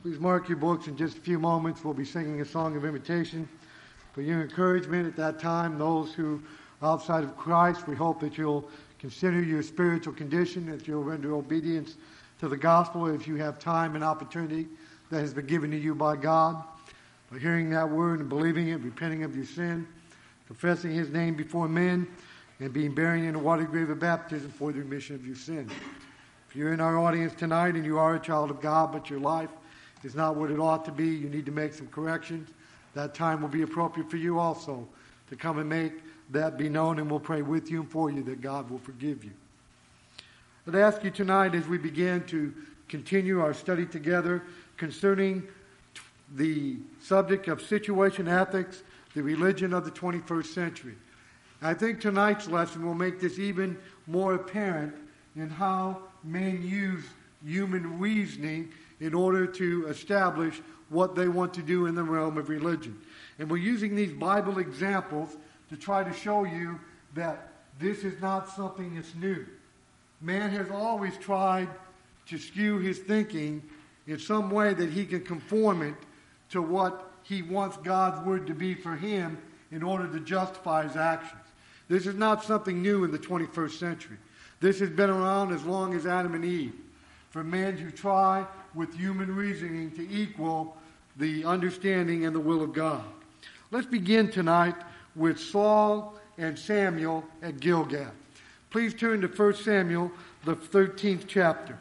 Please mark your books. In just a few moments, we'll be singing a song of invitation. For your encouragement at that time, those who are outside of Christ, we hope that you'll consider your spiritual condition, that you'll render obedience to the gospel if you have time and opportunity that has been given to you by God. By hearing that word and believing it, repenting of your sin, confessing his name before men, and being buried in the water grave of baptism for the remission of your sin. If you're in our audience tonight and you are a child of God, but your life is not what it ought to be, you need to make some corrections, that time will be appropriate for you also to come and make that be known, and we'll pray with you and for you that God will forgive you. I'd ask you tonight as we begin to continue our study together concerning the subject of situation ethics, the religion of the 21st century. I think tonight's lesson will make this even more apparent in how men use human reasoning in order to establish what they want to do in the realm of religion. And we're using these Bible examples to try to show you that this is not something that's new. Man has always tried to skew his thinking in some way that he can conform it to what he wants God's word to be for him in order to justify his actions. This is not something new in the 21st century. This has been around as long as Adam and Eve. For men to try with human reasoning to equal the understanding and the will of God. Let's begin tonight with Saul and Samuel at Gilgal. Please turn to 1 Samuel, the 13th chapter.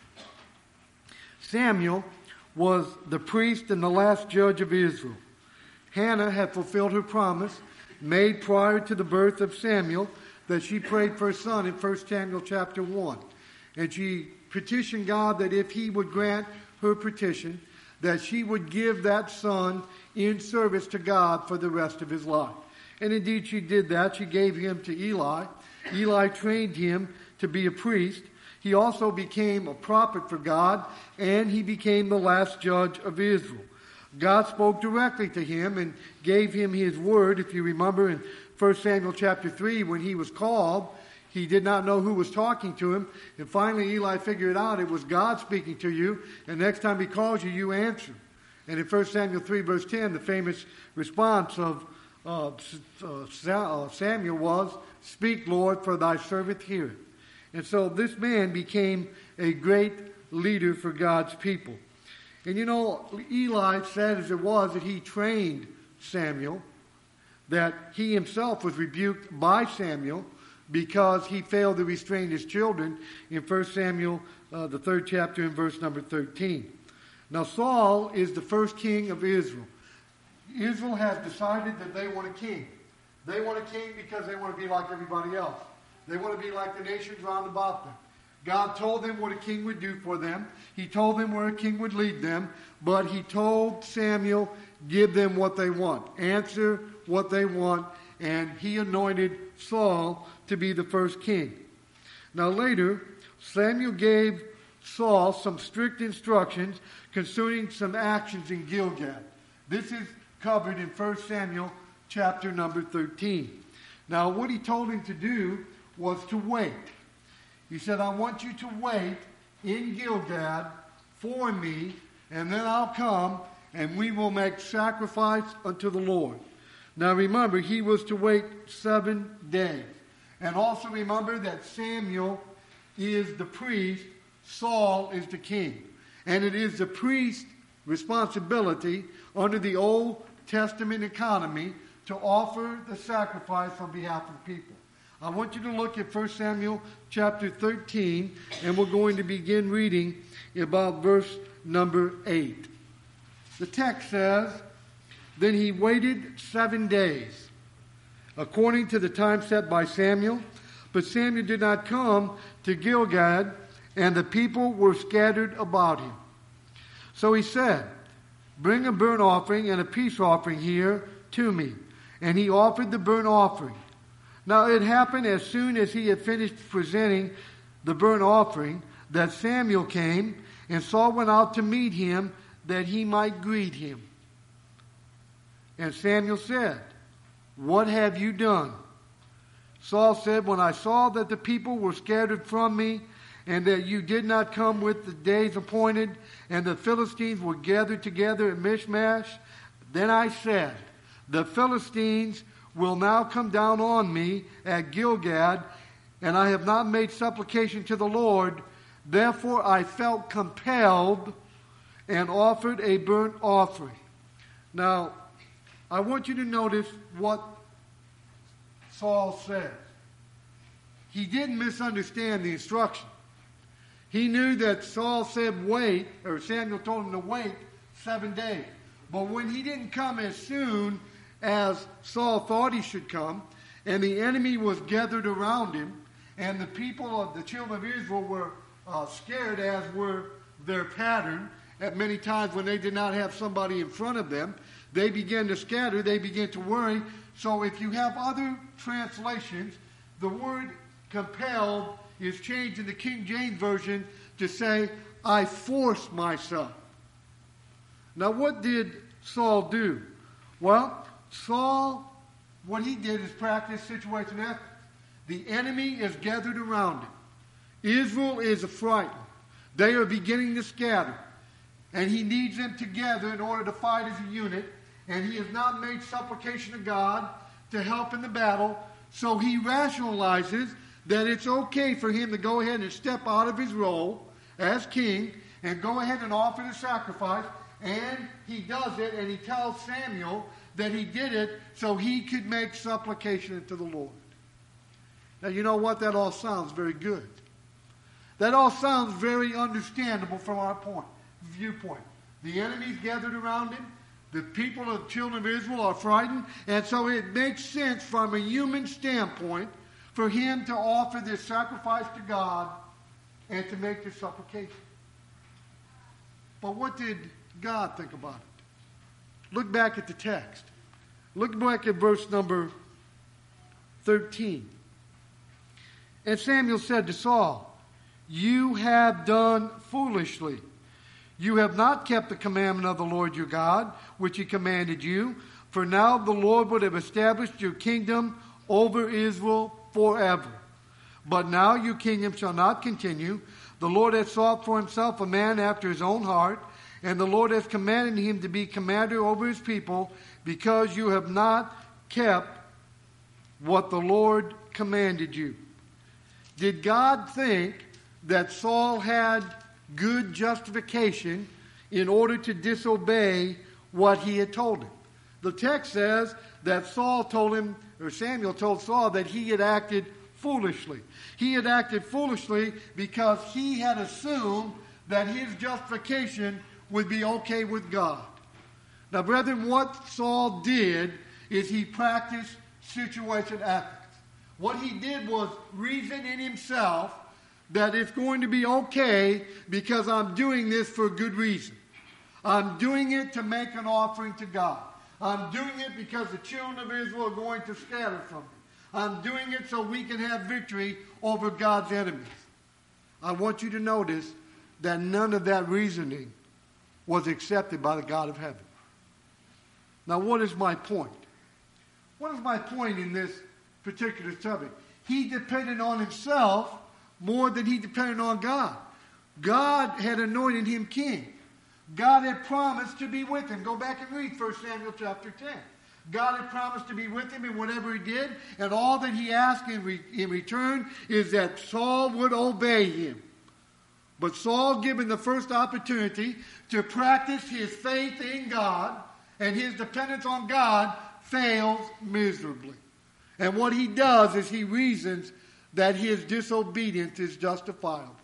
Samuel was the priest and the last judge of Israel. Hannah had fulfilled her promise made prior to the birth of Samuel that she prayed for a son in 1 Samuel chapter 1. And she petitioned God that if he would grant her petition, that she would give that son in service to God for the rest of his life. And indeed she did that. She gave him to Eli. Eli trained him to be a priest. He also became a prophet for God, and he became the last judge of Israel. God spoke directly to him and gave him his word. If you remember in 1 Samuel chapter 3, when he was called, he did not know who was talking to him. And finally, Eli figured out it was God speaking to you. And next time he calls you, you answer. And in 1 Samuel 3, verse 10, the famous response of Samuel was, "Speak, Lord, for thy servant heareth." And so this man became a great leader for God's people. And you know, Eli said as it was that he trained Samuel, that he himself was rebuked by Samuel because he failed to restrain his children in 1 Samuel, the 3rd chapter, and verse number 13. Now, Saul is the first king of Israel. Israel has decided that they want a king. They want a king because they want to be like everybody else. They want to be like the nations round about them. God told them what a king would do for them. He told them where a king would lead them. But he told Samuel, give them what they want. Answer what they want. And he anointed Saul to be the first king. Now later, Samuel gave Saul some strict instructions concerning some actions in Gilgal. This is covered in 1 Samuel chapter number 13. Now what he told him to do was to wait. He said, I want you to wait in Gilgal for me, and then I'll come and we will make sacrifice unto the Lord. Now remember, he was to wait 7 days. And also remember that Samuel is the priest, Saul is the king. And it is the priest's responsibility under the Old Testament economy to offer the sacrifice on behalf of the people. I want you to look at 1 Samuel chapter 13, and we're going to begin reading about verse number 8. The text says, Then he waited 7 days, according to the time set by Samuel. But Samuel did not come to Gilgal, and the people were scattered about him. So he said, Bring a burnt offering and a peace offering here to me. And he offered the burnt offering. Now it happened as soon as he had finished presenting the burnt offering that Samuel came, and Saul went out to meet him that he might greet him. And Samuel said, What have you done? Saul said, When I saw that the people were scattered from me, and that you did not come with the days appointed, and the Philistines were gathered together at Michmash. Then I said, the Philistines will now come down on me at Gilgad, and I have not made supplication to the Lord. Therefore I felt compelled and offered a burnt offering. Now, I want you to notice what Saul says. He didn't misunderstand the instruction. He knew that Saul said wait, or Samuel told him to wait 7 days. But when he didn't come as soon as Saul thought he should come, and the enemy was gathered around him, and the people of the children of Israel were scared, as were their pattern, at many times when they did not have somebody in front of them, they began to scatter, they began to worry. So if you have other translations, the word compelled is changed in the King James Version to say, I forced myself. Now what did Saul do? Well, Saul, what he did is practice situation ethics. The enemy is gathered around him. Israel is frightened. They are beginning to scatter. And he needs them together in order to fight as a unit. And he has not made supplication to God to help in the battle. So he rationalizes that it's okay for him to go ahead and step out of his role as king and go ahead and offer the sacrifice. And he does it, and he tells Samuel that he did it so he could make supplication to the Lord. Now, you know what? That all sounds very good. That all sounds very understandable from our viewpoint. The enemy's gathered around him. The people of the children of Israel are frightened. And so it makes sense from a human standpoint for him to offer this sacrifice to God and to make this supplication. But what did God think about it? Look back at the text. Look back at verse number 13. And Samuel said to Saul, you have done foolishly. You have not kept the commandment of the Lord your God, which he commanded you. For now the Lord would have established your kingdom over Israel forever. But now your kingdom shall not continue. The Lord has sought for himself a man after his own heart, and the Lord has commanded him to be commander over his people, because you have not kept what the Lord commanded you. Did God think that Saul had good justification in order to disobey what he had told him? The text says that Samuel told Saul that he had acted foolishly. He had acted foolishly because he had assumed that his justification would be okay with God. Now, brethren, what Saul did is he practiced situation ethics. What he did was reason in himself that it's going to be okay because I'm doing this for a good reason. I'm doing it to make an offering to God. I'm doing it because the children of Israel are going to scatter from me. I'm doing it so we can have victory over God's enemies. I want you to notice that none of that reasoning was accepted by the God of heaven. Now, what is my point? What is my point in this particular subject? He depended on himself more than he depended on God. God had anointed him king. God had promised to be with him. Go back and read 1 Samuel chapter 10. God had promised to be with him in whatever he did, and all that he asked in return is that Saul would obey him. But Saul, given the first opportunity to practice his faith in God and his dependence on God, fails miserably. And what he does is he reasons that his disobedience is justifiable.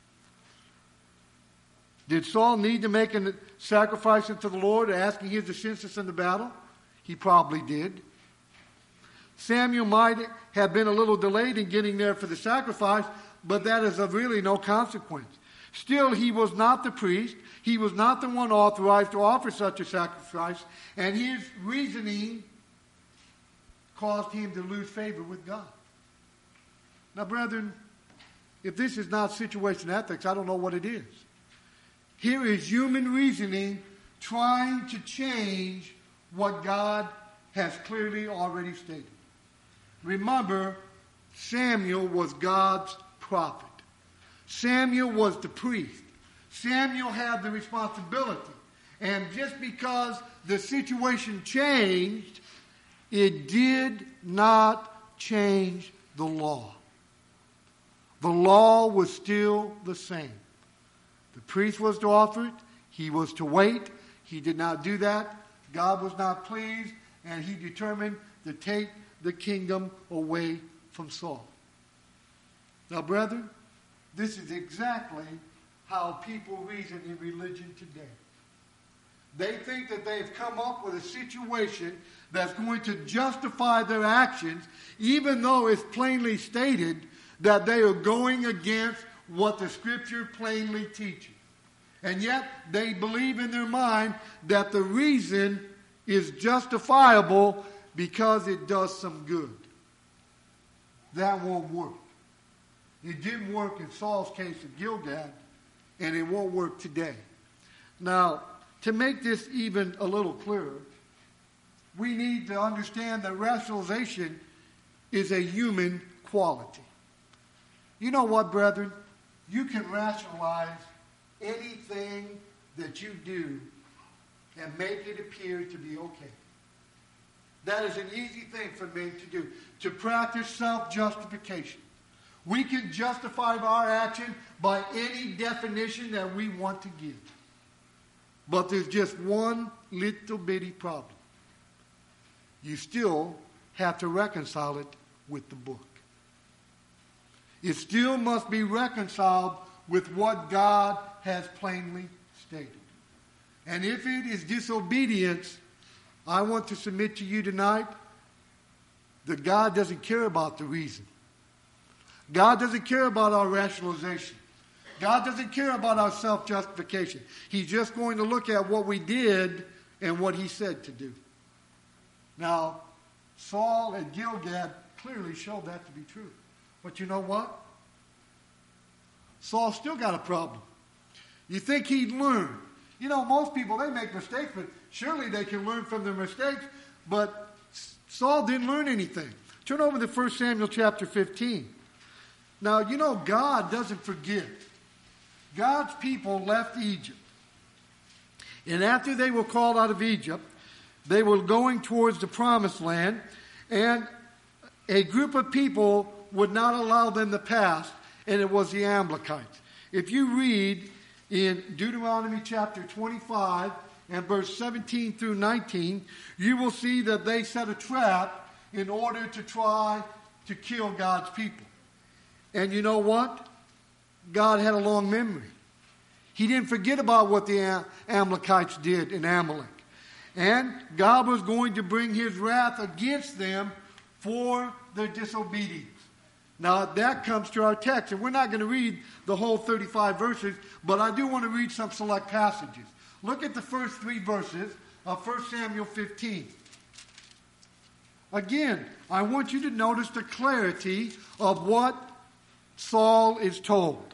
Did Saul need to make a sacrifice unto the Lord, asking his assistance in the battle? He probably did. Samuel might have been a little delayed in getting there for the sacrifice, but that is of really no consequence. Still, he was not the priest. He was not the one authorized to offer such a sacrifice, and his reasoning caused him to lose favor with God. Now, brethren, if this is not situation ethics, I don't know what it is. Here is human reasoning trying to change what God has clearly already stated. Remember, Samuel was God's prophet. Samuel was the priest. Samuel had the responsibility. And just because the situation changed, it did not change the law. The law was still the same. The priest was to offer it. He was to wait. He did not do that. God was not pleased, and he determined to take the kingdom away from Saul. Now, brethren, this is exactly how people reason in religion today. They think that they've come up with a situation that's going to justify their actions, even though it's plainly stated that they are going against what the Scripture plainly teaches. And yet, they believe in their mind that the reason is justifiable because it does some good. That won't work. It didn't work in Saul's case at Gilgal, and it won't work today. Now, to make this even a little clearer, we need to understand that rationalization is a human quality. You know what, brethren? You can rationalize anything that you do and make it appear to be okay. That is an easy thing for men to do, to practice self-justification. We can justify our action by any definition that we want to give. But there's just one little bitty problem. You still have to reconcile it with the book. It still must be reconciled with what God has plainly stated. And if it is disobedience, I want to submit to you tonight that God doesn't care about the reason. God doesn't care about our rationalization. God doesn't care about our self-justification. He's just going to look at what we did and what he said to do. Now, Saul and Gilgal clearly showed that to be true. But you know what? Saul still got a problem. You think he'd learn. You know, most people, they make mistakes, but surely they can learn from their mistakes. But Saul didn't learn anything. Turn over to 1 Samuel chapter 15. Now, you know, God doesn't forget. God's people left Egypt. And after they were called out of Egypt, they were going towards the promised land. And a group of people would not allow them to pass, and it was the Amalekites. If you read in Deuteronomy chapter 25 and verse 17 through 19, you will see that they set a trap in order to try to kill God's people. And you know what? God had a long memory. He didn't forget about what the Amalekites did in Amalek. And God was going to bring his wrath against them for their disobedience. Now, that comes to our text, and we're not going to read the whole 35 verses, but I do want to read some select passages. Look at the first 3 verses of 1 Samuel 15. Again, I want you to notice the clarity of what Saul is told.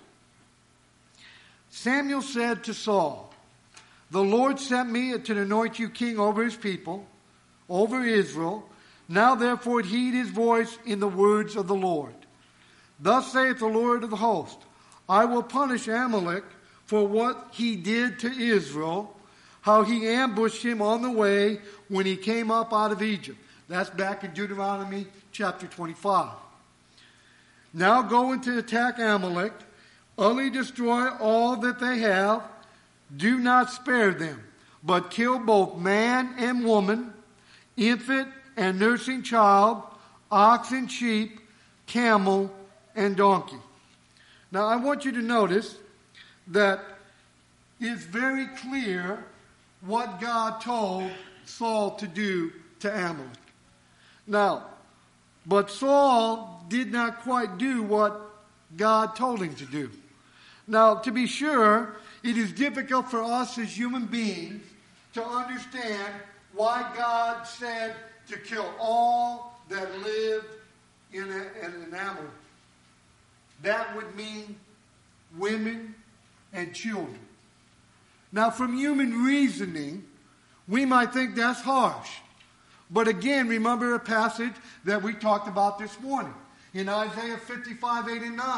Samuel said to Saul, "The Lord sent me to anoint you king over his people, over Israel. Now therefore heed his voice in the words of the Lord. Thus saith the Lord of the host, I will punish Amalek for what he did to Israel, how he ambushed him on the way when he came up out of Egypt." That's back in Deuteronomy chapter 25. "Now go in to attack Amalek, utterly destroy all that they have. Do not spare them, but kill both man and woman, infant and nursing child, ox and sheep, camel and donkey." Now I want you to notice that it's very clear what God told Saul to do to Amalek. Now, but Saul did not quite do what God told him to do. Now, to be sure, it is difficult for us as human beings to understand why God said to kill all that lived in an Amalek. That would mean women and children. Now, from human reasoning, we might think that's harsh. But again, remember a passage that we talked about this morning in Isaiah 55, 8 and 9.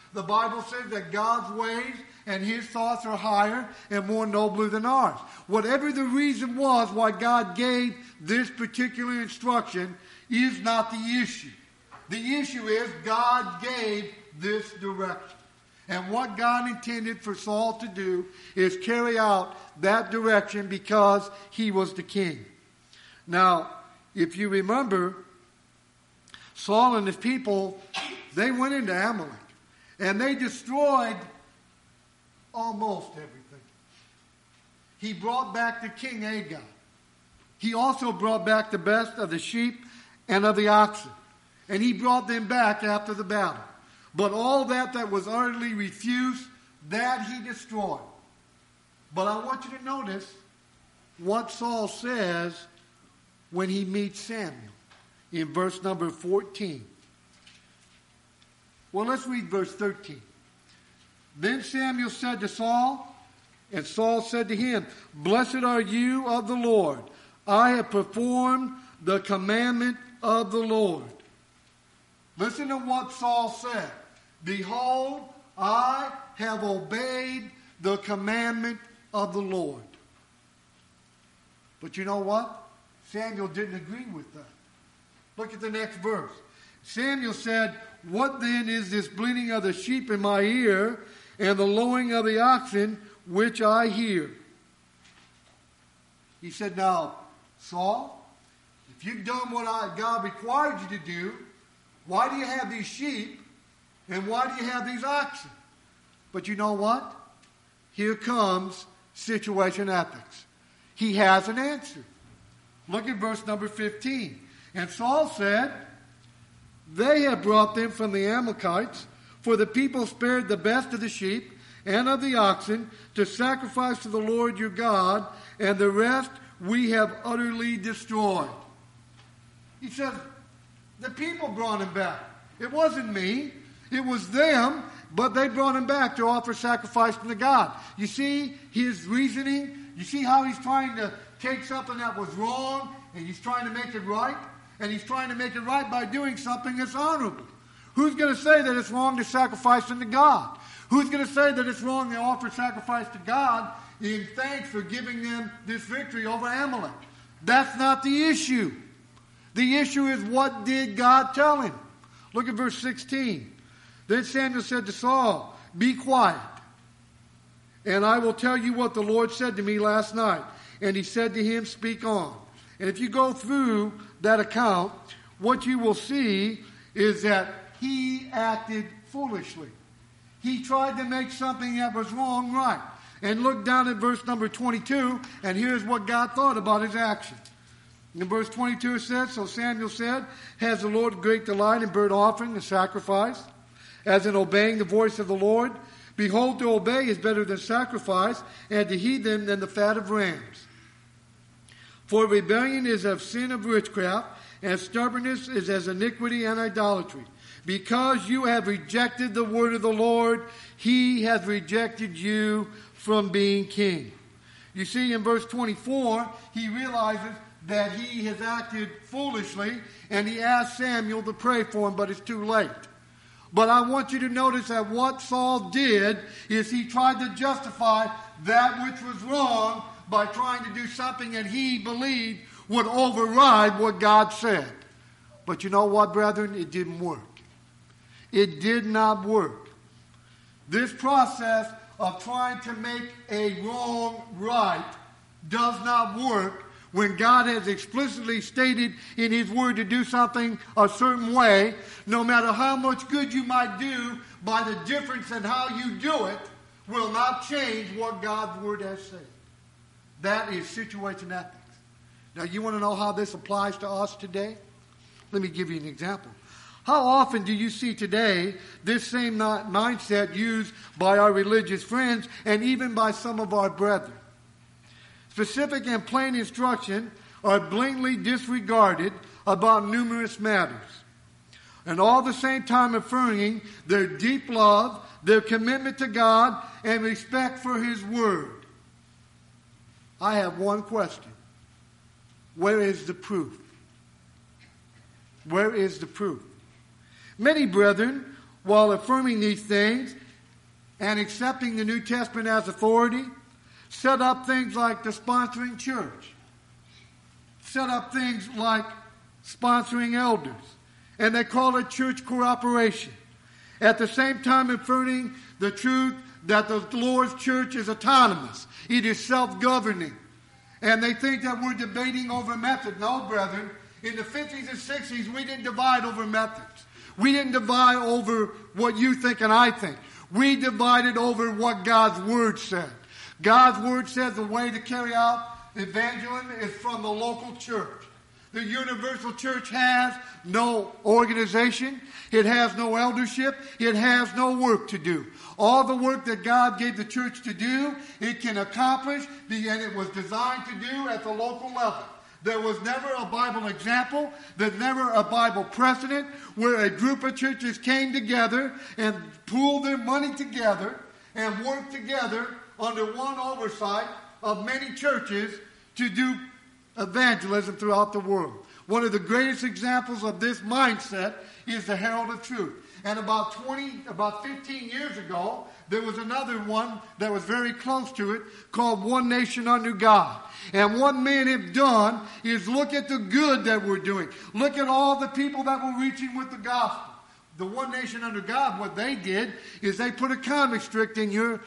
The Bible says that God's ways and his thoughts are higher and more nobler than ours. Whatever the reason was why God gave this particular instruction is not the issue. The issue is God gave this direction. And what God intended for Saul to do is carry out that direction because he was the king. Now, if you remember, Saul and his people, they went into Amalek. And they destroyed almost everything. He brought back the king Agag. He also brought back the best of the sheep and of the oxen. And he brought them back after the battle. But all that was utterly refused, that he destroyed. But I want you to notice what Saul says when he meets Samuel in verse number 14. Well, let's read verse 13. Then Samuel said to Saul, and Saul said to him, Blessed are you of the Lord. I have performed the commandment of the Lord. Listen to what Saul said. Behold, I have obeyed the commandment of the Lord. But you know what? Samuel didn't agree with that. Look at the next verse. Samuel said, What then is this bleating of the sheep in my ear and the lowing of the oxen which I hear? He said, Now, Saul, if you've done what God required you to do, why do you have these sheep and why do you have these oxen? But you know what? Here comes situation ethics. He has an answer. Look at verse number 15. And Saul said, They have brought them from the Amalekites, for the people spared the best of the sheep and of the oxen to sacrifice to the Lord your God, and the rest we have utterly destroyed. He says, the people brought him back. It wasn't me. It was them, but they brought him back to offer sacrifice to God. You see his reasoning? You see how he's trying to take something that was wrong and he's trying to make it right? And he's trying to make it right by doing something that's honorable. Who's going to say that it's wrong to sacrifice unto God? Who's going to say that it's wrong to offer sacrifice to God in thanks for giving them this victory over Amalek? That's not the issue. The issue is, what did God tell him? Look at verse 16. Then Samuel said to Saul, Be quiet, and I will tell you what the Lord said to me last night. And he said to him, Speak on. And if you go through that account, what you will see is that he acted foolishly. He tried to make something that was wrong right. And look down at verse number 22, and here's what God thought about his action. In verse 22 it says, So Samuel said, Has the Lord great delight in burnt offering and sacrifice, as in obeying the voice of the Lord? Behold, to obey is better than sacrifice, and to heed them than the fat of rams. For rebellion is of sin of witchcraft, and stubbornness is as iniquity and idolatry. Because you have rejected the word of the Lord, he has rejected you from being king. You see, in verse 24, he realizes that he has acted foolishly, and he asks Samuel to pray for him, but it's too late. But I want you to notice that what Saul did is he tried to justify that which was wrong by trying to do something that he believed would override what God said. But you know what, brethren? It didn't work. It did not work. This process of trying to make a wrong right does not work when God has explicitly stated in his word to do something a certain way. No matter how much good you might do, by the difference in how you do it will not change what God's word has said. That is situation ethics. Now, you want to know how this applies to us today? Let me give you an example. How often do you see today this same mindset used by our religious friends and even by some of our brethren? Specific and plain instruction are blatantly disregarded about numerous matters, and all the same time affirming their deep love, their commitment to God, and respect for his word. I have one question. Where is the proof? Where is the proof? Many brethren while affirming these things and accepting the New Testament as authority, set up things like the sponsoring church, set up things like sponsoring elders, and they call it church cooperation. At the same time affirming the truth that the Lord's church is autonomous. It is self-governing. And they think that we're debating over method. No, brethren. In the 50s and 60s, we didn't divide over methods. We didn't divide over what you think and I think. We divided over what God's Word said. God's Word says the way to carry out evangelism is from the local church. The universal church has no organization. It has no eldership. It has no work to do. All the work that God gave the church to do, it can accomplish, and it was designed to do at the local level. There was never a Bible example. There's never a Bible precedent where a group of churches came together and pooled their money together and worked together under one oversight of many churches to do evangelism throughout the world. One of the greatest examples of this mindset is the Herald of Truth. And about 15 years ago, there was another one that was very close to it called One Nation Under God. And what men have done is look at the good that we're doing. Look at all the people that we're reaching with the gospel. The One Nation Under God, what they did is they put a comic strip in your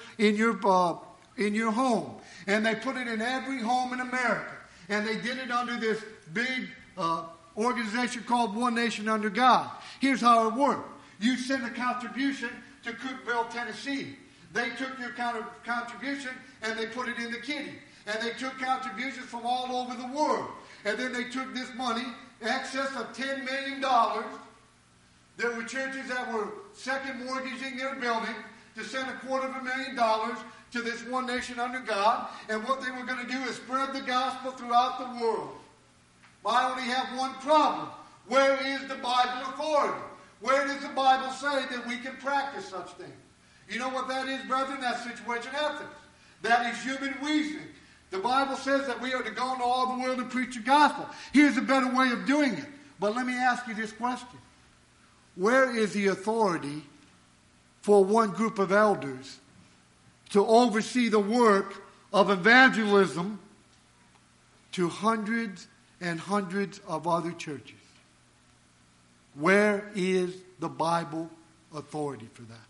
home. And they put it in every home in America. And they did it under this big organization called One Nation Under God. Here's how it worked. You send a contribution to Cookeville, Tennessee. They took your contribution and they put it in the kitty. And they took contributions from all over the world. And then they took this money, excess of $10 million. There were churches that were second mortgaging their building to send $250,000 to this One Nation Under God. And what they were going to do is spread the gospel throughout the world. But I only have one problem. Where is the Bible authority? Where does the Bible say that we can practice such things? You know what that is, brethren? That's situation ethics. That is human reasoning. The Bible says that we are to go into all the world and preach the gospel. Here's a better way of doing it. But let me ask you this question. Where is the authority for one group of elders to oversee the work of evangelism to hundreds and hundreds of other churches? Where is the Bible authority for that?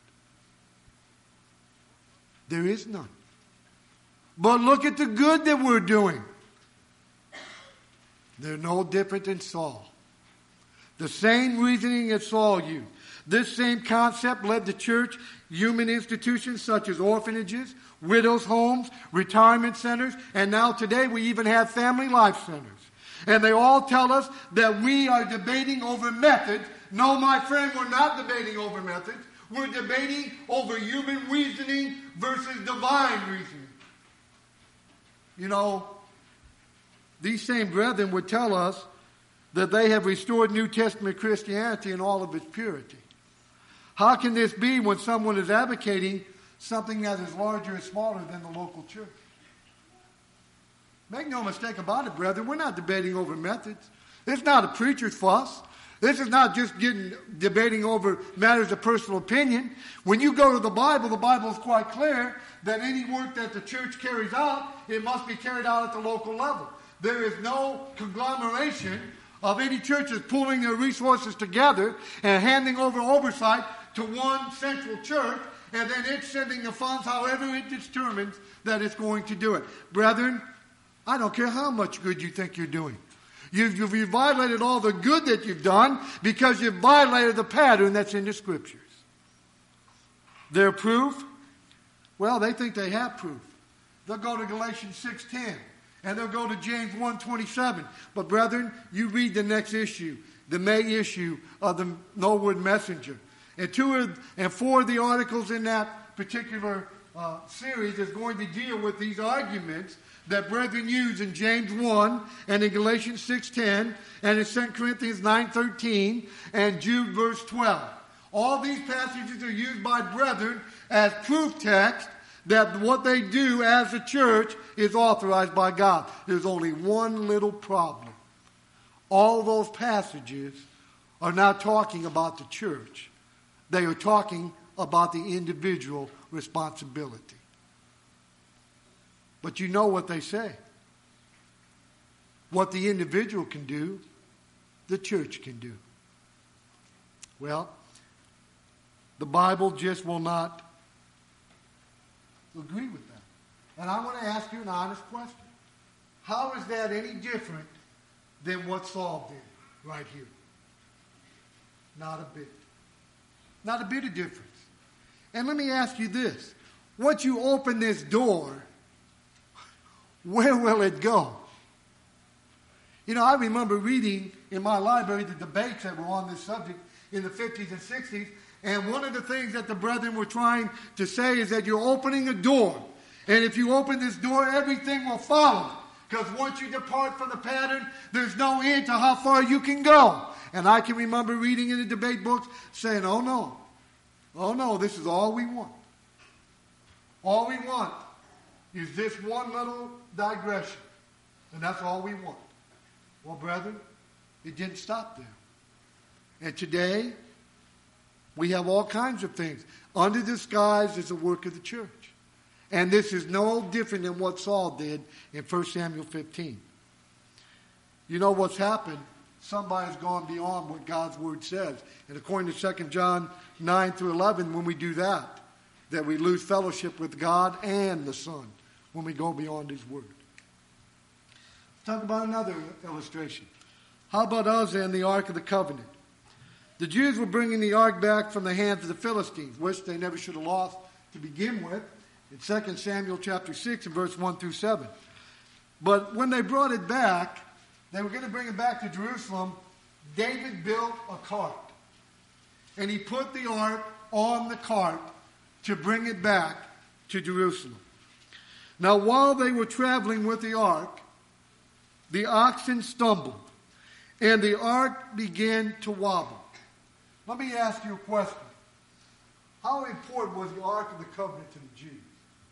There is none. But look at the good that we're doing. They're no different than Saul. The same reasoning that Saul used. This same concept led the church, human institutions such as orphanages, widows' homes, retirement centers, and now today we even have family life centers. And they all tell us that we are debating over methods. No, my friend, we're not debating over methods. We're debating over human reasoning versus divine reasoning. You know, these same brethren would tell us that they have restored New Testament Christianity in all of its purity. How can this be when someone is advocating something that is larger and smaller than the local church? Make no mistake about it, brethren. We're not debating over methods. It's not a preacher's fuss. This is not just debating over matters of personal opinion. When you go to the Bible is quite clear that any work that the church carries out, it must be carried out at the local level. There is no conglomeration of any churches pooling their resources together and handing over oversight to one central church, and then it's sending the funds however it determines that it's going to do it. Brethren, I don't care how much good you think you're doing. You've violated all the good that you've done because you've violated the pattern that's in the Scriptures. Their proof? Well, they think they have proof. They'll go to Galatians 6:10, and they'll go to James 1:27. But brethren, you read the next issue, the May issue of the Norwood Messenger. And 4 of the articles in that particular series is going to deal with these arguments that brethren use in James 1 and in Galatians 6:10 and in 2 Corinthians 9:13 and Jude verse 12. All these passages are used by brethren as proof text that what they do as a church is authorized by God. There's only one little problem. All those passages are not talking about the church. They are talking about the individual responsibility. But you know what they say. What the individual can do, the church can do. Well, the Bible just will not agree with that. And I want to ask you an honest question. How is that any different than what Saul did right here? Not a bit. Not a bit of difference. And let me ask you this. Once you open this door, where will it go? You know, I remember reading in my library the debates that were on this subject in the 50s and 60s, and one of the things that the brethren were trying to say is that you're opening a door. And if you open this door, everything will follow. Because once you depart from the pattern, there's no end to how far you can go. And I can remember reading in the debate books saying, oh no, this is all we want. All we want is this one little digression. And that's all we want. Well, brethren, it didn't stop there. And today, we have all kinds of things. Under disguise is the work of the church. And this is no different than what Saul did in 1 Samuel 15. You know what's happened? Somebody's gone beyond what God's word says. And according to 2 John 9 through 11, when we do that we lose fellowship with God and the Son when we go beyond his word. Let's talk about another illustration. How about Uzzah and the Ark of the Covenant? The Jews were bringing the ark back from the hands of the Philistines, which they never should have lost to begin with, in 2 Samuel chapter 6 and verse 1 through 7. But when they brought it back, they were going to bring it back to Jerusalem. David built a cart. And he put the ark on the cart to bring it back to Jerusalem. Now, while they were traveling with the ark, the oxen stumbled, and the ark began to wobble. Let me ask you a question. How important was the Ark of the Covenant to the Jews?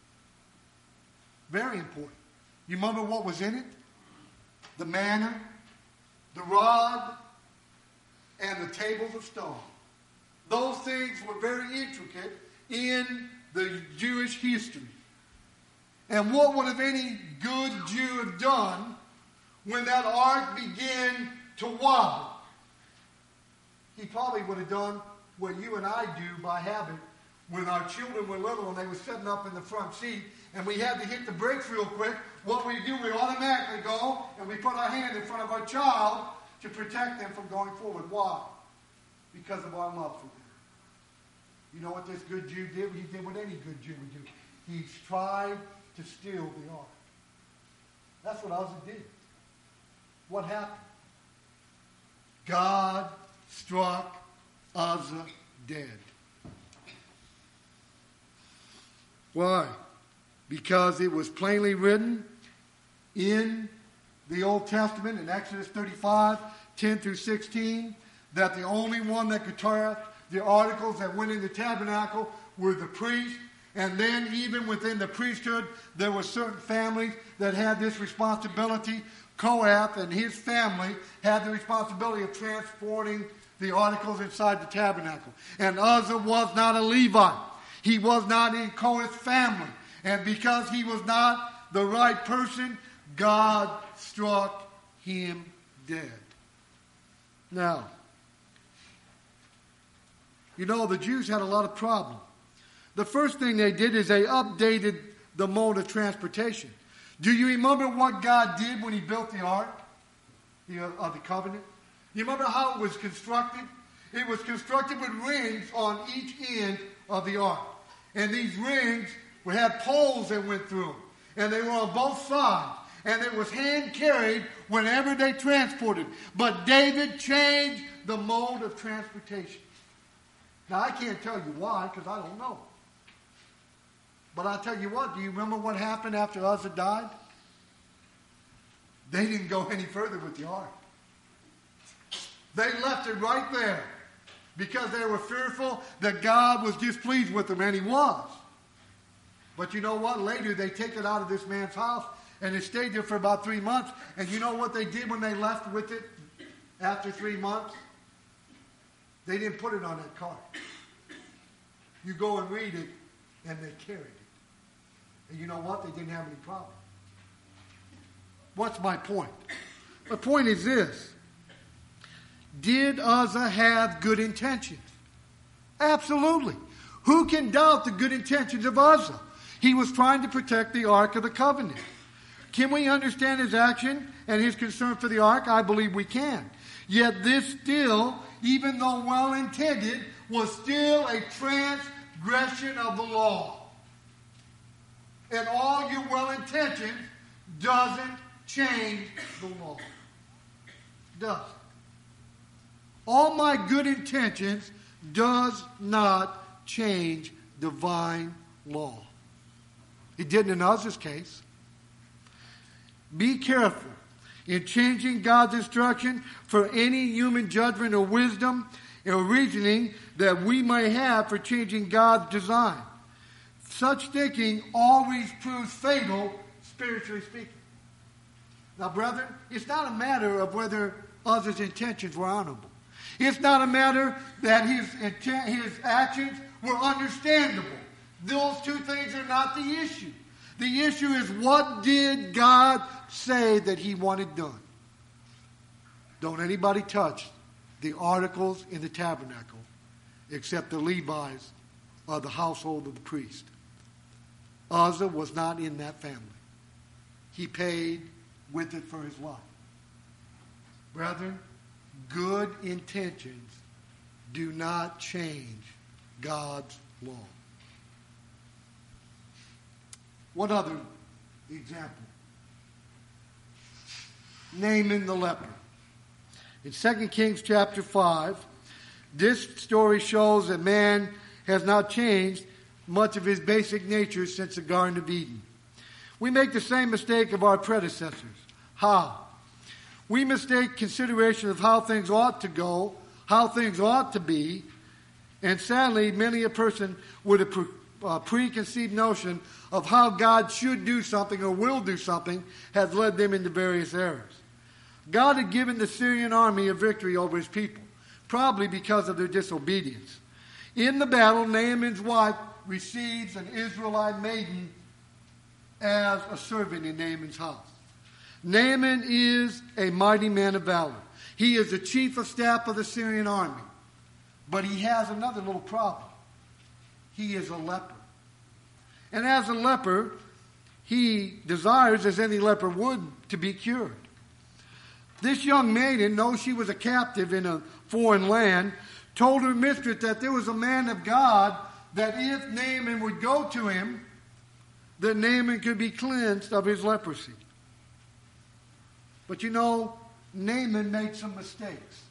Very important. You remember what was in it? The manna, the rod, and the tables of stone. Those things were very intricate in the Jewish history. And what would have any good Jew have done when that ark began to wobble? He probably would have done what you and I do by habit when our children were little and they were sitting up in the front seat and we had to hit the brakes real quick. What we do, we automatically go and we put our hand in front of our child to protect them from going forward. Why? Because of our love for them. You know what this good Jew did? He did what any good Jew would do. He tried to steal the ark. That's what Uzzah did. What happened? God struck Uzzah dead. Why? Because it was plainly written in the Old Testament, in Exodus 35, 10 through 16, that the only one that could tear the articles that went in the tabernacle were the priests. And then even within the priesthood, there were certain families that had this responsibility. Kohath and his family had the responsibility of transporting the articles inside the tabernacle. And Uzzah was not a Levite. He was not in Kohath's family. And because he was not the right person, God struck him dead. Now, you know, the Jews had a lot of problems. The first thing they did is they updated the mode of transportation. Do you remember what God did when he built the ark of the covenant? You remember how it was constructed? It was constructed with rings on each end of the ark. And these rings had poles that went through them. And they were on both sides. And it was hand carried whenever they transported. But David changed the mode of transportation. Now, I can't tell you why, because I don't know. But I'll tell you what, do you remember what happened after Uzzah died? They didn't go any further with the ark. They left it right there because they were fearful that God was displeased with them, and he was. But you know what? Later, they take it out of this man's house, and it stayed there for about 3 months. And you know what they did when they left with it after 3 months? They didn't put it on that cart. You go and read it, and they carried it. And you know what? They didn't have any problem. What's my point? My point is this. Did Uzzah have good intentions? Absolutely. Who can doubt the good intentions of Uzzah? He was trying to protect the Ark of the Covenant. Can we understand his action and his concern for the Ark? I believe we can. Yet this still, even though well-intended, was still a transgression of the law. And all your well-intentions doesn't change the law. Doesn't. All my good intentions does not change divine law. It didn't in Uzzah's case. Be careful in changing God's instruction for any human judgment or wisdom or reasoning that we may have for changing God's design. Such thinking always proves fatal, spiritually speaking. Now, brethren, it's not a matter of whether Uzzah's intentions were honorable. It's not a matter that his actions were understandable. Those two things are not the issue. The issue is, what did God say that he wanted done? Don't anybody touch the articles in the tabernacle except the Levites or the household of the priest. Uzzah was not in that family. He paid with it for his life. Brethren, good intentions do not change God's law. What other example? Naaman the leper. In 2 Kings chapter 5, this story shows that man has not changed much of his basic nature since the Garden of Eden. We make the same mistake of our predecessors. How? We mistake consideration of how things ought to go, how things ought to be, and sadly, many a person with a preconceived notion of how God should do something or will do something has led them into various errors. God had given the Syrian army a victory over his people, probably because of their disobedience. In the battle, Naaman's wife receives an Israelite maiden as a servant in Naaman's house. Naaman is a mighty man of valor. He is the chief of staff of the Syrian army. But he has another little problem. He is a leper. And as a leper, he desires, as any leper would, to be cured. This young maiden, though she was a captive in a foreign land, told her mistress that there was a man of God that if Naaman would go to him, that Naaman could be cleansed of his leprosy. But you know, Naaman made some mistakes.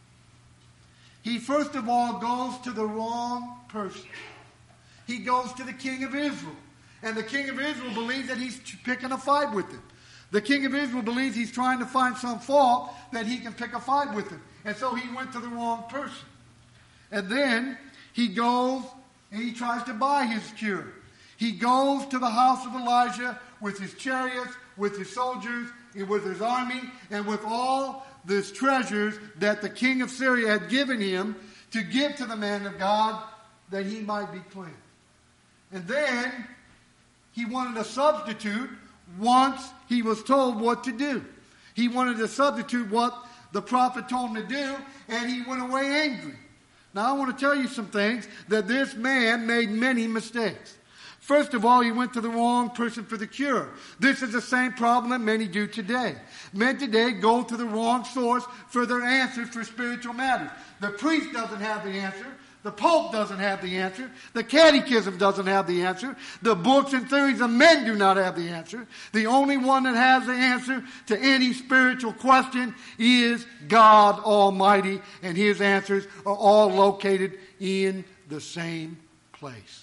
He first of all goes to the wrong person. He goes to the king of Israel. And the king of Israel believes that he's picking a fight with him. The king of Israel believes he's trying to find some fault that he can pick a fight with him. And so he went to the wrong person. And then he goes and he tries to buy his cure. He goes to the house of Elijah with his chariots, with his soldiers, and with his army, and with all these treasures that the king of Syria had given him to give to the man of God that he might be cleansed. And then he wanted a substitute once he was told what to do. He wanted to substitute what the prophet told him to do, and he went away angry. Now I want to tell you some things that this man made many mistakes. First of all, he went to the wrong person for the cure. This is the same problem that many do today. Men today go to the wrong source for their answers for spiritual matters. The priest doesn't have the answer. The Pope doesn't have the answer. The Catechism doesn't have the answer. The books and theories of men do not have the answer. The only one that has the answer to any spiritual question is God Almighty, and his answers are all located in the same place,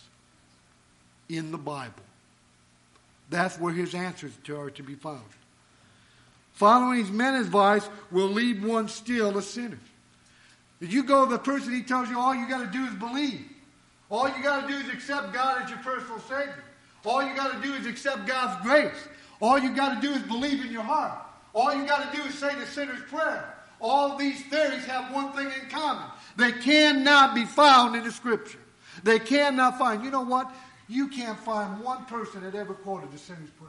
in the Bible. That's where his answers are to be found. Following his men's advice will leave one still a sinner. If you go to the person, he tells you all you got to do is believe. All you got to do is accept God as your personal Savior. All you got to do is accept God's grace. All you got to do is believe in your heart. All you got to do is say the sinner's prayer. All these theories have one thing in common. They cannot be found in the Scripture. They cannot find. You know what? You can't find one person that ever quoted the sinner's prayer.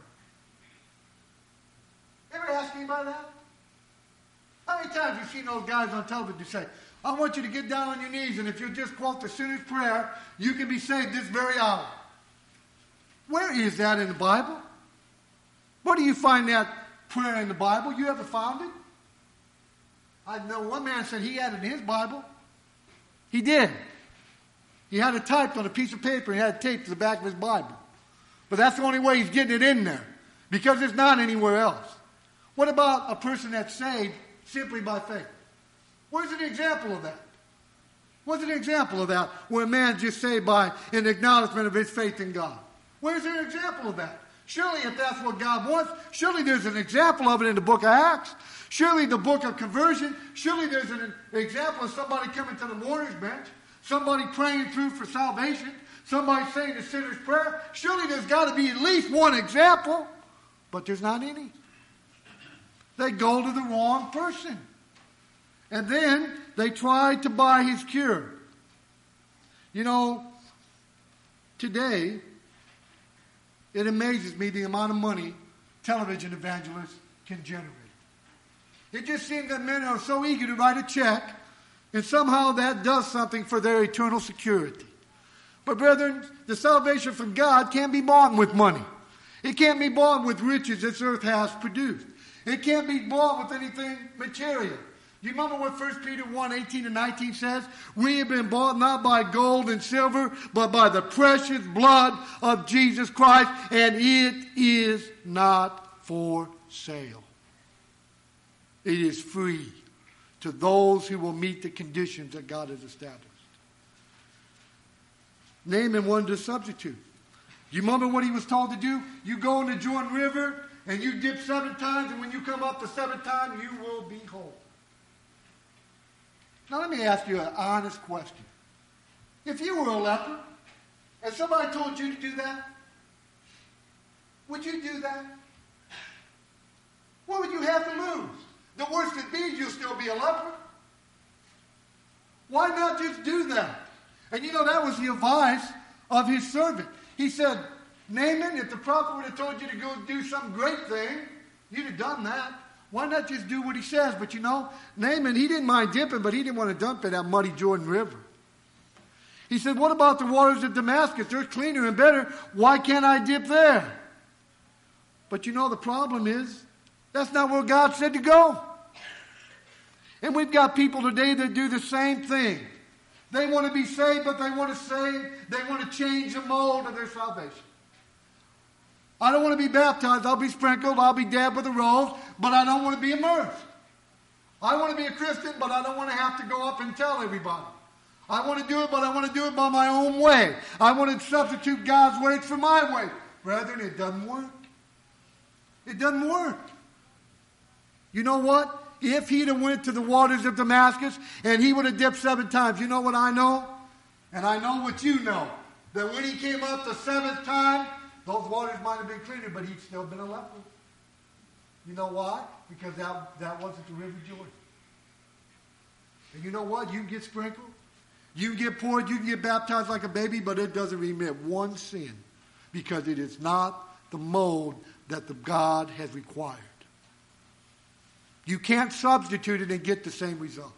Ever ask anybody that? How many times have you seen those guys on television say, I want you to get down on your knees, and if you just quote the sinner's prayer, you can be saved this very hour. Where is that in the Bible? Where do you find that prayer in the Bible? You ever found it? I know one man said he had it in his Bible. He did. He had it typed on a piece of paper and had it taped to the back of his Bible. But that's the only way he's getting it in there, because it's not anywhere else. What about a person that's saved simply by faith? Where's an example of that? Where's an example of that where a man's just saved by an acknowledgement of his faith in God? Where's an example of that? Surely if that's what God wants, surely there's an example of it in the book of Acts. Surely the book of conversion. Surely there's an example of somebody coming to the mourner's bench. Somebody praying through for salvation. Somebody saying the sinner's prayer. Surely there's got to be at least one example. But there's not any. They go to the wrong person. And then they try to buy his cure. You know, today, it amazes me the amount of money television evangelists can generate. It just seems that men are so eager to write a check, and somehow that does something for their eternal security. But brethren, the salvation from God can't be bought with money. It can't be bought with riches this earth has produced. It can't be bought with anything material. Do you remember what 1 Peter 1:18-19 says? We have been bought not by gold and silver, but by the precious blood of Jesus Christ, and it is not for sale. It is free to those who will meet the conditions that God has established. Naaman wanted a substitute. Do you remember what he was told to do? You go in the Jordan River, and you dip 7 times, and when you come up the 7th time, you will be whole. Now let me ask you an honest question. If you were a leper, and somebody told you to do that, would you do that? What would you have to lose? The worst it be, you'll still be a leper. Why not just do that? And you know, that was the advice of his servant. He said, Naaman, if the prophet would have told you to go do some great thing, you'd have done that. Why not just do what he says? But you know, Naaman, he didn't mind dipping, but he didn't want to dump in that muddy Jordan River. He said, what about the waters of Damascus? They're cleaner and better. Why can't I dip there? But you know, the problem is, that's not where God said to go. And we've got people today that do the same thing. They want to be saved, but they want to change the mold of their salvation. I don't want to be baptized. I'll be sprinkled. I'll be dabbed with a rose, but I don't want to be immersed. I want to be a Christian, but I don't want to have to go up and tell everybody. I want to do it, but I want to do it by my own way. I want to substitute God's ways for my way. Brethren, it doesn't work. It doesn't work. You know what? If he'd have went to the waters of Damascus and he would have dipped 7 times, you know what I know? And I know what you know. That when he came up the 7th time, those waters might have been cleaner, but he'd still been a leper. You know why? Because that wasn't the River Jordan. And you know what? You can get sprinkled. You can get poured. You can get baptized like a baby, but it doesn't remit one sin. Because it is not the mold that the God has required. You can't substitute it and get the same result.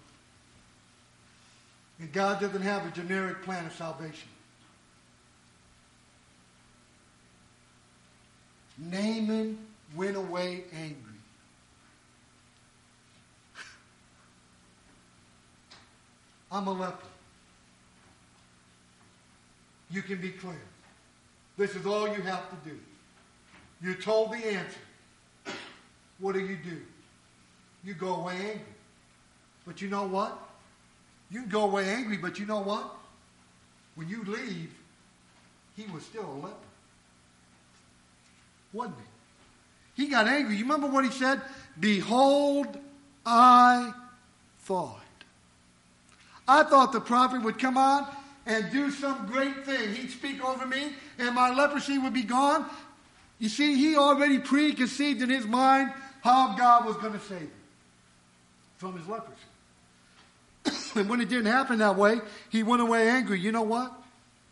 And God doesn't have a generic plan of salvation. Naaman went away angry. I'm a leper. You can be cleansed. This is all you have to do. You're told the answer. What do? You go away angry. But you know what? You can go away angry, but you know what? When you leave, he was still a leper. Wasn't he? He got angry. You remember what he said? Behold, I thought the prophet would come on and do some great thing. He'd speak over me, and my leprosy would be gone. You see, he already preconceived in his mind how God was going to save him from his leprosy. And when it didn't happen that way, he went away angry. You know what?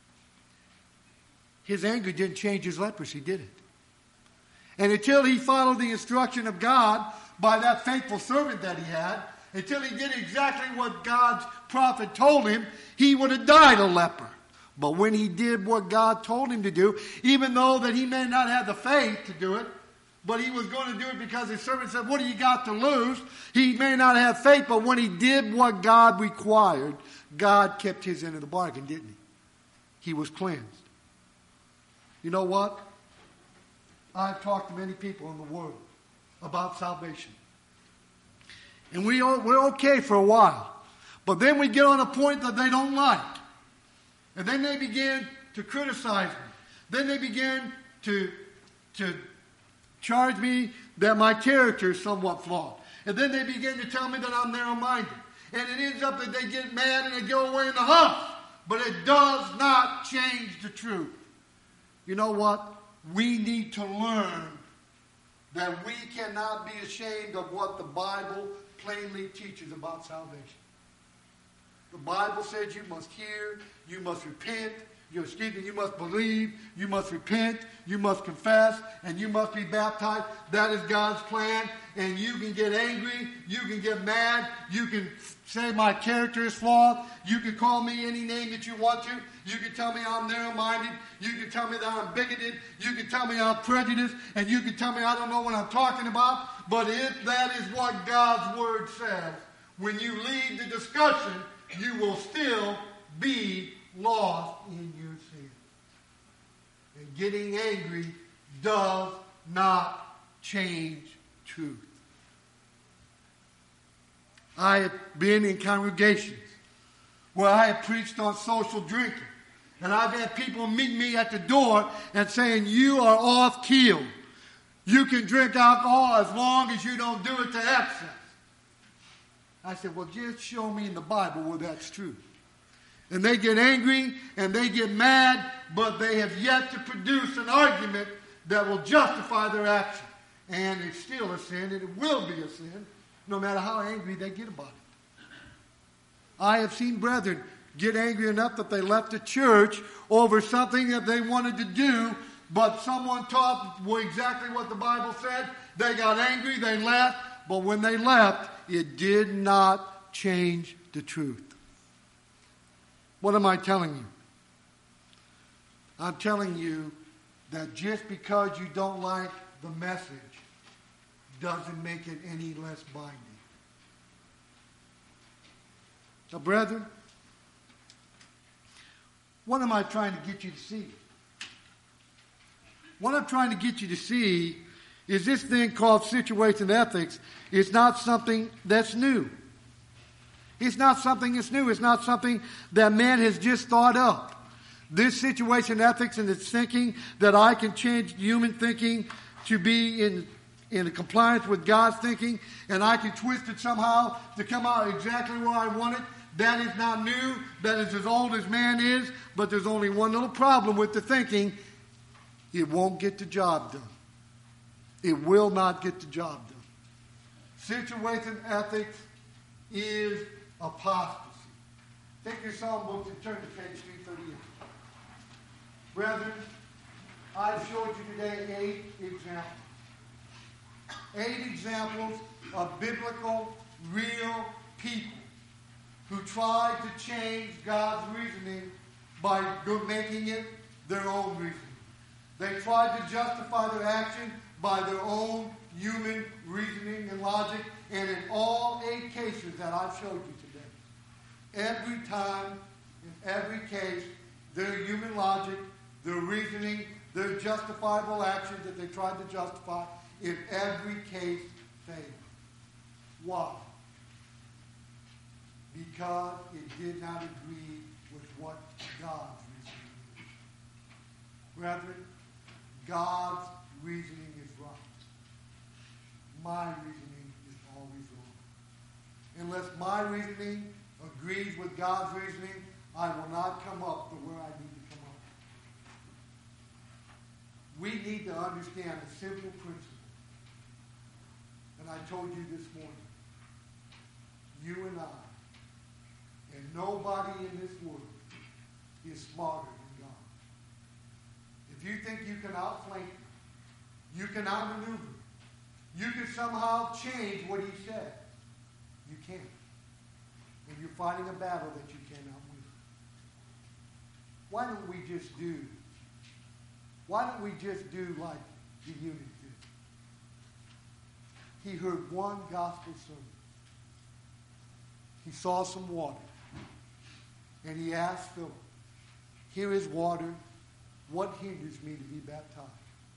his anger didn't change his leprosy, did it? And until he followed the instruction of God by that faithful servant that he had, until he did exactly what God's prophet told him, he would have died a leper. But when he did what God told him to do, even though that he may not have the faith to do it, but he was going to do it because his servant said, what do you got to lose? He may not have faith, but when he did what God required, God kept his end of the bargain, didn't he? He was cleansed. You know what? I've talked to many people in the world about salvation. And we're okay for a while. But then we get on a point that they don't like. And then they begin to criticize me. Then they begin to charge me that my character is somewhat flawed. And then they begin to tell me that I'm narrow-minded. And it ends up that they get mad and they go away in the huff. But it does not change the truth. You know what? We need to learn that we cannot be ashamed of what the Bible plainly teaches about salvation. The Bible says you must hear, you must repent, you must believe, you must repent, you must confess, and you must be baptized. That is God's plan. And you can get angry, you can get mad, you can say my character is flawed, you can call me any name that you want to, you can tell me I'm narrow-minded, you can tell me that I'm bigoted, you can tell me I'm prejudiced, and you can tell me I don't know what I'm talking about. But if that is what God's Word says, when you leave the discussion, you will still be lost in your sin. And getting angry does not change truth. I have been in congregations where I have preached on social drinking. And I've had people meet me at the door and saying, you are off keel. You can drink alcohol as long as you don't do it to excess. I said, well, just show me in the Bible where that's true. And they get angry and they get mad, but they have yet to produce an argument that will justify their action. And it's still a sin, and it will be a sin, no matter how angry they get about it. I have seen brethren get angry enough that they left the church over something that they wanted to do, but someone taught exactly what the Bible said. They got angry, they left, but when they left, it did not change the truth. What am I telling you? I'm telling you that just because you don't like the message doesn't make it any less binding. Now, brethren, what am I trying to get you to see? What I'm trying to get you to see is this thing called situation ethics is not something that's new. It's not something that's new. It's not something that man has just thought up. This situation ethics and its thinking that I can change human thinking to be in compliance with God's thinking, and I can twist it somehow to come out exactly where I want it. That is not new. That is as old as man is. But there's only one little problem with the thinking. It won't get the job done. It will not get the job done. Situation ethics is apostasy. Take your psalm books and turn to page 338. Brethren, I've showed you today 8 examples. 8 examples of biblical, real people who tried to change God's reasoning by making it their own reasoning. They tried to justify their action by their own human reasoning and logic, and in all 8 cases that I've showed you today, every time, in every case, their human logic, their reasoning, their justifiable actions that they tried to justify, in every case failed. Why? Because it did not agree with what God's reasoning is. Brethren, God's reasoning is right. My reasoning is always wrong. Unless my reasoning agrees with God's reasoning, I will not come up to where I need to come up. We need to understand a simple principle. And I told you this morning, you and I, and nobody in this world is smarter than God. you think you can outflank him, you can outmaneuver, you can somehow change what he said, you can't. And you're fighting a battle that you cannot win. Why don't we just do like the eunuch did? He heard one gospel sermon. He saw some water. And he asked Philip, here is water. What hinders me to be baptized?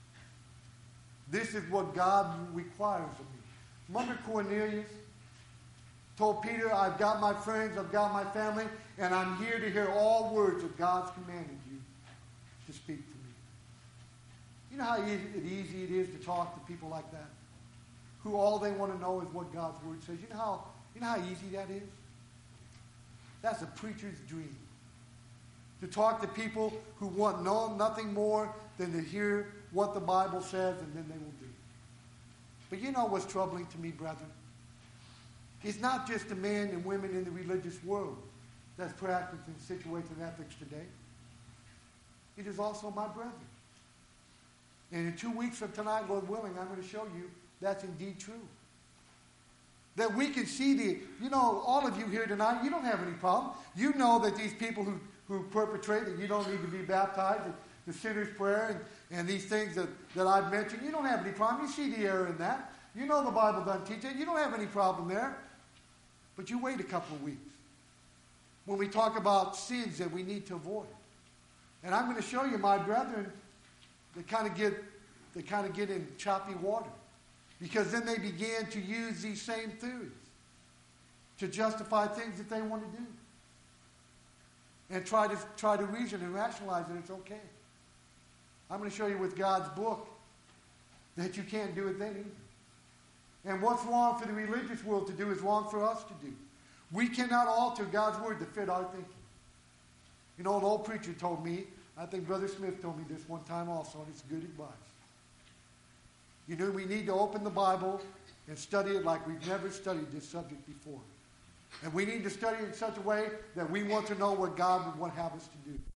This is what God requires of me. Remember Cornelius told Peter, I've got my friends, I've got my family, and I'm here to hear all words that God's commanded you to speak to me. You know how easy it is to talk to people like that? Who all they want to know is what God's word says. You know how easy that is? That's a preacher's dream. To talk to people who want nothing more than to hear what the Bible says, and then they will do. But you know what's troubling to me, brethren? It's not just the men and women in the religious world that's practicing situation ethics today. It is also my brethren. And in 2 weeks from tonight, Lord willing, I'm going to show you that's indeed true. That we can see all of you here tonight, you don't have any problem. You know that these people who perpetrate that you don't need to be baptized, the sinner's prayer and these things that I've mentioned, you don't have any problem. You see the error in that. You know the Bible doesn't teach it. You don't have any problem there. But you wait a couple of weeks when we talk about sins that we need to avoid. And I'm going to show you, my brethren, they kind of get in choppy water. Because then they began to use these same theories to justify things that they want to do. And try to reason and rationalize that it's okay. I'm going to show you with God's book that you can't do it then either. And what's wrong for the religious world to do is wrong for us to do. We cannot alter God's word to fit our thinking. You know, an old preacher told me, I think Brother Smith told me this one time also, and it's good advice. You know, we need to open the Bible and study it like we've never studied this subject before. And we need to study it in such a way that we want to know what God would have us to do.